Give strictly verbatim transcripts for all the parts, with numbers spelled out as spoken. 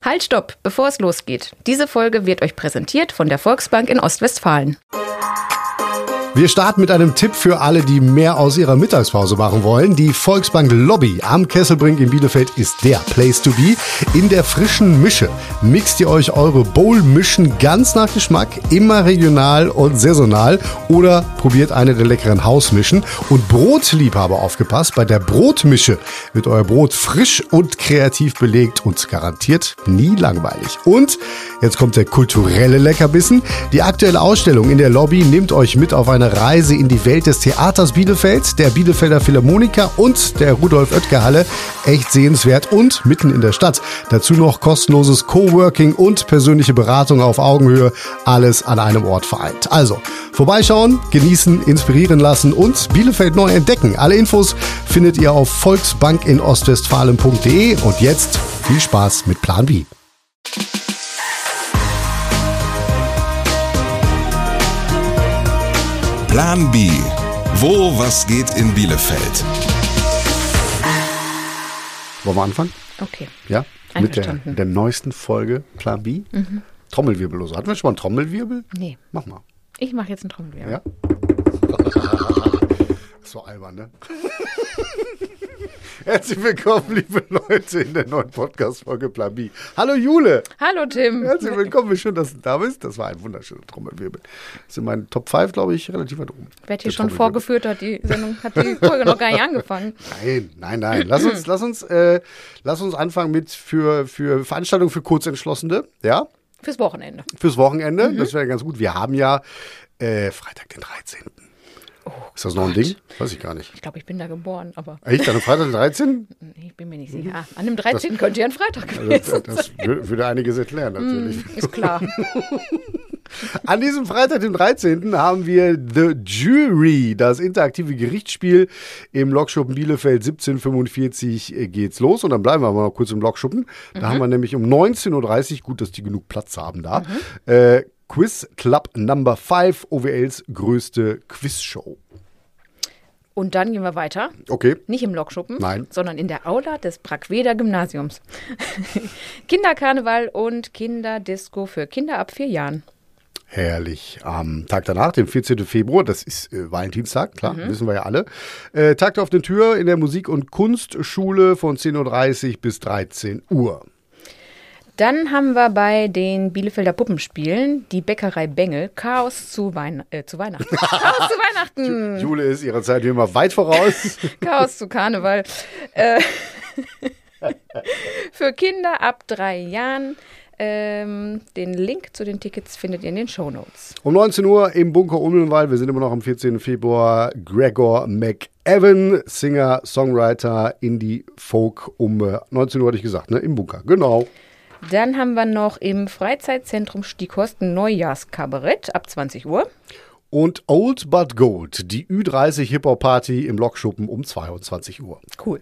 Halt, stopp, bevor es losgeht. Diese Folge wird euch präsentiert von der Volksbank in Ostwestfalen. Wir starten mit einem Tipp für alle, die mehr aus ihrer Mittagspause machen wollen. Die Volksbank Lobby am Kesselbrink in Bielefeld ist der Place to be. In der frischen Mische mixt ihr euch eure Bowl-Mischen ganz nach Geschmack, immer regional und saisonal, oder probiert eine der leckeren Hausmischen. Und Brotliebhaber, aufgepasst, bei der Brotmische wird euer Brot frisch und kreativ belegt und garantiert nie langweilig. Und jetzt kommt der kulturelle Leckerbissen. Die aktuelle Ausstellung in der Lobby nimmt euch mit auf eine Reise in die Welt des Theaters Bielefeld, der Bielefelder Philharmoniker und der Rudolf-Oetker-Halle. Echt sehenswert und mitten in der Stadt. Dazu noch kostenloses Coworking und persönliche Beratung auf Augenhöhe. Alles an einem Ort vereint. Also, vorbeischauen, genießen, inspirieren lassen und Bielefeld neu entdecken. Alle Infos findet ihr auf volksbankinostwestfalen punkt de. Und jetzt viel Spaß mit Plan B. Plan B. Wo was geht in Bielefeld? Wollen wir anfangen? Okay. Ja? Mit der, Einverstanden. der neuesten Folge Plan B. Mhm. Trommelwirbel los. Hatten wir schon mal einen Trommelwirbel? Nee. Mach mal. Ich mache jetzt einen Trommelwirbel. Ja? Das war albern, ne? Herzlich willkommen, liebe Leute, in der neuen Podcast-Folge Plan B. Hallo Jule! Hallo Tim! Herzlich willkommen, wie schön, dass du da bist. Das war ein wunderschöner Trommelwirbel. Das ist in meinen Top fünf, glaube ich, relativ weit oben. Wer hat hier schon vorgeführt, hat die Sendung, hat die Folge noch gar nicht angefangen. Nein, nein, nein. Lass uns, lass uns, äh, lass uns anfangen mit für, für Veranstaltungen für Kurzentschlossene, ja? Fürs Wochenende. Fürs Wochenende, mhm. Das wäre ganz gut. Wir haben ja äh, Freitag den dreizehnten Oh, ist das noch ein Ding? Weiß ich gar nicht. Ich glaube, ich bin da geboren, aber... Echt? An einem Freitag den dreizehnten? Ich bin mir nicht sicher. An dem dreizehnten könnte ja ein Freitag gewesen Also, das sein. das würde einiges erklären, natürlich. Mm, ist klar. An diesem Freitag, dem dreizehnten haben wir The Jury, das interaktive Gerichtsspiel im Lokschuppen Bielefeld. siebzehn Uhr fünfundvierzig geht's los, und dann bleiben wir aber noch kurz im Lokschuppen. Da mhm. haben wir nämlich um neunzehn Uhr dreißig, gut, dass die genug Platz haben da, mhm. äh, Quiz Club Number fünf, O W Ls größte Quizshow. Und dann gehen wir weiter. Okay. Nicht im Lokschuppen, Nein. sondern in der Aula des Brackweder Gymnasiums. Kinderkarneval und Kinderdisco für Kinder ab vier Jahren. Herrlich. Am Tag danach, dem vierzehnten Februar, das ist äh, Valentinstag, klar, mhm. wissen wir ja alle. Äh, Tag auf der Tür in der Musik- und Kunstschule von zehn Uhr dreißig bis dreizehn Uhr. Dann haben wir bei den Bielefelder Puppenspielen die Bäckerei Bengel. Chaos zu, Weihn- äh, zu Weihnachten. Chaos zu Weihnachten. Jule ist ihrer Zeit wie immer weit voraus. Chaos zu Karneval. Äh, für Kinder ab drei Jahren. Ähm, den Link zu den Tickets findet ihr in den Shownotes. Um neunzehn Uhr im Bunker Umlenwald, wir sind immer noch am vierzehnten Februar, Gregor McEwan, Singer, Songwriter, Indie, Folk, um äh, neunzehn Uhr hatte ich gesagt, ne, im Bunker, genau. Dann haben wir noch im Freizeitzentrum Stieghorst ein Neujahrskabarett ab zwanzig Uhr. Und Old But Gold, die Ü dreißig Hip-Hop-Party im Lokschuppen um zweiundzwanzig Uhr. Cool.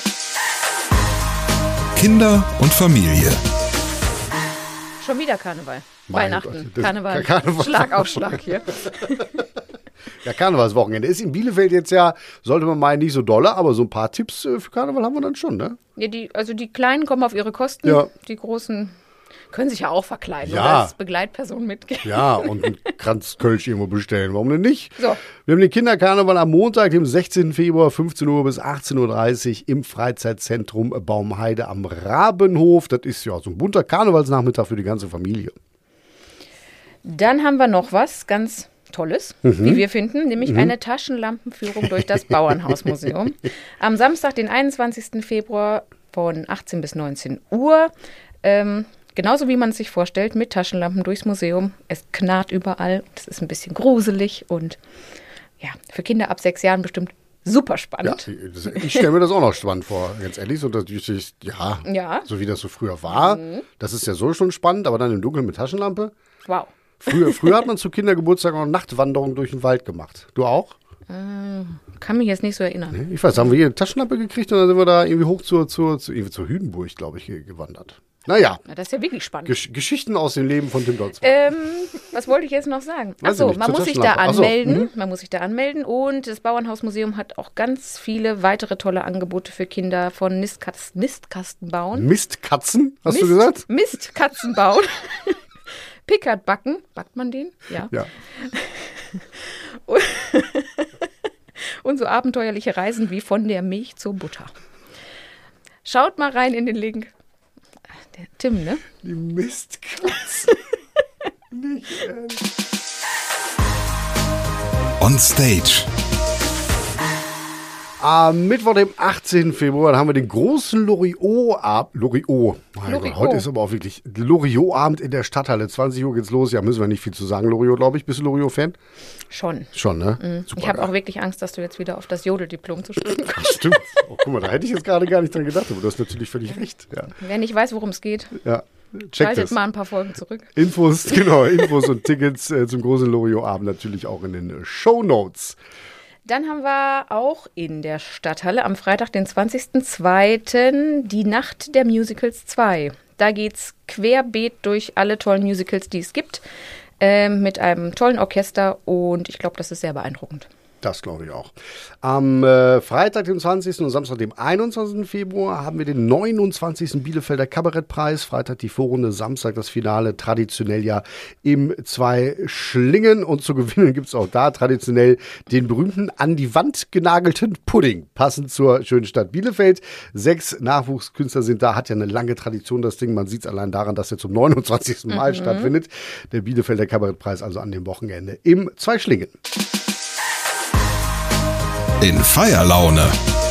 Kinder und Familie. Schon wieder Karneval. Mein Weihnachten, Gott, Karneval, Karneval. Schlag auf Schlag hier. Ja, Karnevalswochenende ist in Bielefeld jetzt ja, sollte man meinen, nicht so dolle, aber so ein paar Tipps für Karneval haben wir dann schon, ne? Ja, die, also die Kleinen kommen auf ihre Kosten, Ja. Die Großen können sich ja auch verkleiden Ja. oder als Begleitperson mitgehen. Ja, und einen Kranz Kölsch irgendwo bestellen, warum denn nicht? So. Wir haben den Kinderkarneval am Montag, dem sechzehnten Februar, fünfzehn Uhr bis achtzehn Uhr dreißig im Freizeitzentrum Baumheide am Rabenhof. Das ist ja so ein bunter Karnevalsnachmittag für die ganze Familie. Dann haben wir noch was ganz Tolles, Mhm. wie wir finden, nämlich eine Taschenlampenführung durch das Bauernhausmuseum. Am Samstag, den einundzwanzigsten Februar von achtzehn bis neunzehn Uhr. Ähm, genauso wie man es sich vorstellt, mit Taschenlampen durchs Museum. Es knarrt überall, es ist ein bisschen gruselig und ja, für Kinder ab sechs Jahren bestimmt super Ja, spannend. ich stelle mir das auch noch spannend vor, ganz ehrlich. So, dass ich, ja, Ja. so wie das so früher war. Mhm. Das ist ja so schon spannend, aber dann im Dunkeln mit Taschenlampe. Wow. Früher, früher hat man zu Kindergeburtstag auch Nachtwanderung durch den Wald gemacht. Du auch? Kann mich jetzt nicht so erinnern. Ich weiß, haben wir hier eine Taschenlampe gekriegt und dann sind wir da irgendwie hoch zur, zur, zur, zur Hüdenburg, glaube ich, gewandert. Naja. Na, das ist ja wirklich spannend. Gesch- Geschichten aus dem Leben von Tim Donsbach. Ähm, was wollte ich jetzt noch sagen? Weiß ich Achso, nicht, man zur muss sich da Taschenlampe. Ach so, anmelden. mhm. Man muss sich da anmelden. Und das Bauernhausmuseum hat auch ganz viele weitere tolle Angebote für Kinder von Nistkatz- Nistkasten bauen. Mistkatzen, hast Mist, du gesagt? Mistkatzen bauen. Pickard backen. Backt man den? Ja. Ja. Und so abenteuerliche Reisen wie von der Milch zur Butter. Schaut mal rein in den Link. Der Tim, ne? Die Mistkatzen. Nicht ehrlich. On Stage. Am Mittwoch, dem achtzehnten Februar, haben wir den großen Loriot-Abend. Loriot. Mein Loriot. Gott, heute ist aber auch wirklich Loriot-Abend in der Stadthalle. zwanzig Uhr geht's los. Ja, müssen wir nicht viel zu sagen. Loriot, glaube ich. Bist du Loriot-Fan? Schon. Schon, ne? Super Ich habe geil. auch wirklich Angst, dass du jetzt wieder auf das Jodeldiplom zu sprechen kommst. Stimmt. Oh, guck mal, da hätte ich jetzt gerade gar nicht dran gedacht, aber du hast natürlich völlig recht. Ja, Wer nicht weiß, worum es geht, ja. Checkt schaltet es. mal ein paar Folgen zurück. Infos, genau, Infos und Tickets äh, zum großen Loriot-Abend natürlich auch in den äh, Shownotes. Dann haben wir auch in der Stadthalle am Freitag, den zwanzigsten zweiten die Nacht der Musicals zwei. Da geht's querbeet durch alle tollen Musicals, die es gibt, ähm, mit einem tollen Orchester und ich glaube, das ist sehr beeindruckend. Das glaube ich auch. Am äh, Freitag, dem zwanzigsten und Samstag, dem einundzwanzigsten Februar, haben wir den neunundzwanzigsten Bielefelder Kabarettpreis. Freitag die Vorrunde, Samstag das Finale, traditionell ja im Zwei Schlingen. Und zu gewinnen gibt es auch da traditionell den berühmten an die Wand genagelten Pudding, passend zur schönen Stadt Bielefeld. Sechs Nachwuchskünstler sind da, hat ja eine lange Tradition das Ding. Man sieht es allein daran, dass er zum neunundzwanzigsten Mal stattfindet. Der Bielefelder Kabarettpreis also an dem Wochenende im Zwei Schlingen. In Feierlaune.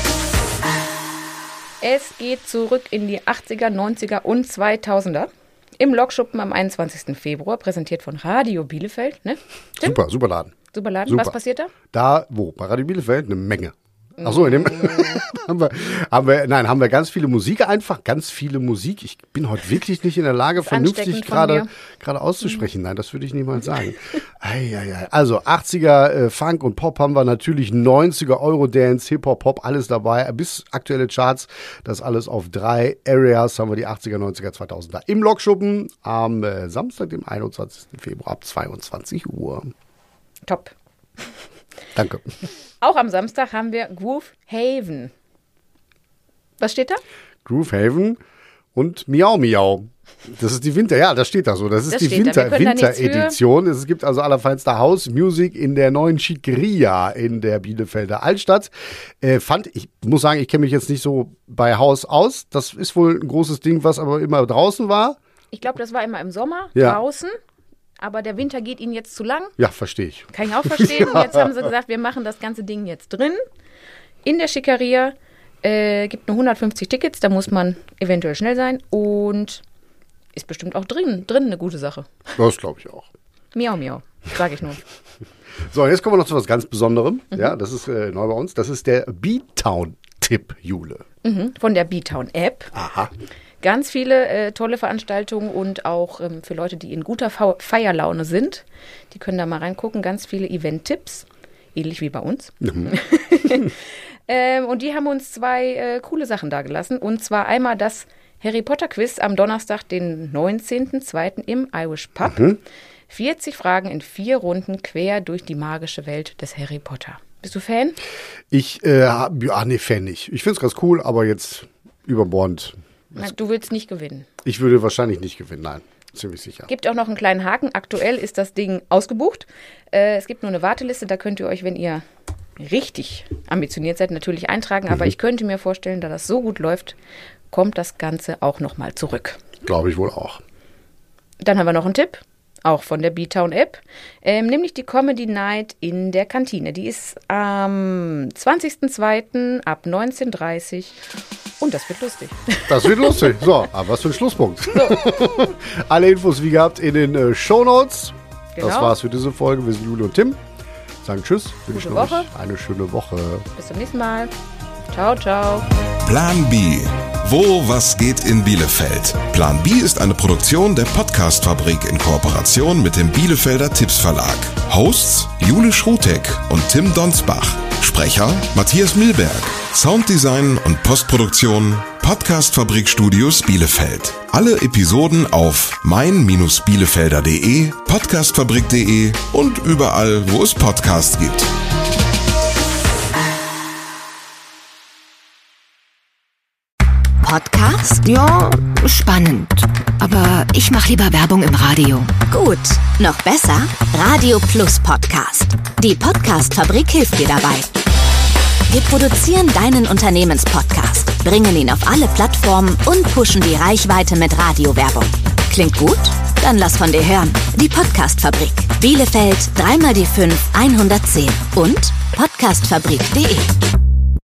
Es geht zurück in die achtziger, neunziger und zweitausender. Im Lokschuppen am einundzwanzigsten Februar, präsentiert von Radio Bielefeld. Ne? Tim? Super, super Laden. Super Laden. Super. Was passiert da? Da, wo? Bei Radio Bielefeld? Eine Menge. Ach so, in dem haben wir, haben wir, nein, haben wir ganz viele Musik einfach, ganz viele Musik. Ich bin heute wirklich nicht in der Lage, vernünftig ansteckend von gerade mir. gerade auszusprechen. Nein, das würde ich niemals sagen. Ei, ei, ei. Also achtziger äh, Funk und Pop haben wir natürlich, neunziger Eurodance, Hip-Hop, Pop, alles dabei. Bis aktuelle Charts, das alles auf drei Areas haben wir die achtziger, neunziger, zweitausender im Lokschuppen am äh, Samstag, dem einundzwanzigsten Februar ab zweiundzwanzig Uhr. Top. Danke. Auch am Samstag haben wir Groove Haven. Was steht da? Groove Haven und Miau Miau. Das ist die Winter, ja, das steht da so. Das ist Das die steht da. Winter, Wir können da nichts für. Winteredition. Es gibt also allerfeinste House Music in der neuen Chiqueria in der Bielefelder Altstadt. Äh, fand, ich muss sagen, ich kenne mich jetzt nicht so bei House aus. Das ist wohl ein großes Ding, was aber immer draußen war. Ich glaube, das war immer im Sommer, Ja. draußen. Aber der Winter geht ihnen jetzt zu lang. Ja, verstehe ich. Kann ich auch verstehen. Und jetzt haben sie gesagt, wir machen das ganze Ding jetzt drin. In der Schickeria. Äh, gibt nur hundertfünfzig Tickets. Da muss man eventuell schnell sein. Und ist bestimmt auch drin, drin eine gute Sache. Das glaube ich auch. Miau, miau. Sage ich nur. So, jetzt kommen wir noch zu was ganz Besonderem. Ja, das ist äh, neu bei uns. Das ist der Beatown-Tipp, Jule. Mhm. Von der B-Town-App. Aha. Ganz viele äh, tolle Veranstaltungen und auch ähm, für Leute, die in guter Fe- Feierlaune sind. Die können da mal reingucken. Ganz viele Event-Tipps. Ähnlich wie bei uns. ähm, und die haben uns zwei äh, coole Sachen dagelassen. Und zwar einmal das Harry Potter Quiz am Donnerstag, den neunzehnten zweiten im Irish Pub. Mhm. vierzig Fragen in vier Runden quer durch die magische Welt des Harry Potter. Bist du Fan? Ich, äh, hab- ja, nee, Fan nicht. Ich finde es ganz cool, aber jetzt überbordend. Na, du willst nicht gewinnen. Ich würde wahrscheinlich nicht gewinnen, nein. Ziemlich sicher. Gibt auch noch einen kleinen Haken. Aktuell ist das Ding ausgebucht. Äh, es gibt nur eine Warteliste. Da könnt ihr euch, wenn ihr richtig ambitioniert seid, natürlich eintragen. Aber ich könnte mir vorstellen, da das so gut läuft, kommt das Ganze auch nochmal zurück. Glaube ich wohl auch. Dann haben wir noch einen Tipp, auch von der B-Town-App, ähm, nämlich die Comedy Night in der Kantine. Die ist am zwanzigsten zweiten ab neunzehn Uhr dreißig und das wird lustig. Das wird lustig. So, aber was für ein Schlusspunkt. Alle Infos wie gehabt in den äh, Shownotes. Das Genau. war's für diese Folge. Wir sind Jule und Tim. Sagen Tschüss. Wünschen euch Woche. eine schöne Woche. Bis zum nächsten Mal. Ciao, ciao. Plan B. Wo was geht in Bielefeld? Plan B ist eine Produktion der Podcast-Fabrik in Kooperation mit dem Bielefelder Tipps Verlag. Hosts Jule Schrutek und Tim Donsbach. Sprecher Matthias Milberg. Sounddesign und Postproduktion Paul Podcast Fabrik Bielefeld. Alle Episoden auf mein Bielefelder punkt de, podcastfabrik punkt de und überall, wo es Podcasts gibt. Podcast? Ja, spannend. Aber ich mache lieber Werbung im Radio. Gut, noch besser? Radio Plus Podcast. Die Podcast-Fabrik hilft dir dabei. Wir produzieren deinen Unternehmenspodcast, bringen ihn auf alle Plattformen und pushen die Reichweite mit Radiowerbung. Klingt gut? Dann lass von dir hören. Die Podcast-Fabrik. Bielefeld drei mal die fünf hundertzehn und podcastfabrik punkt de.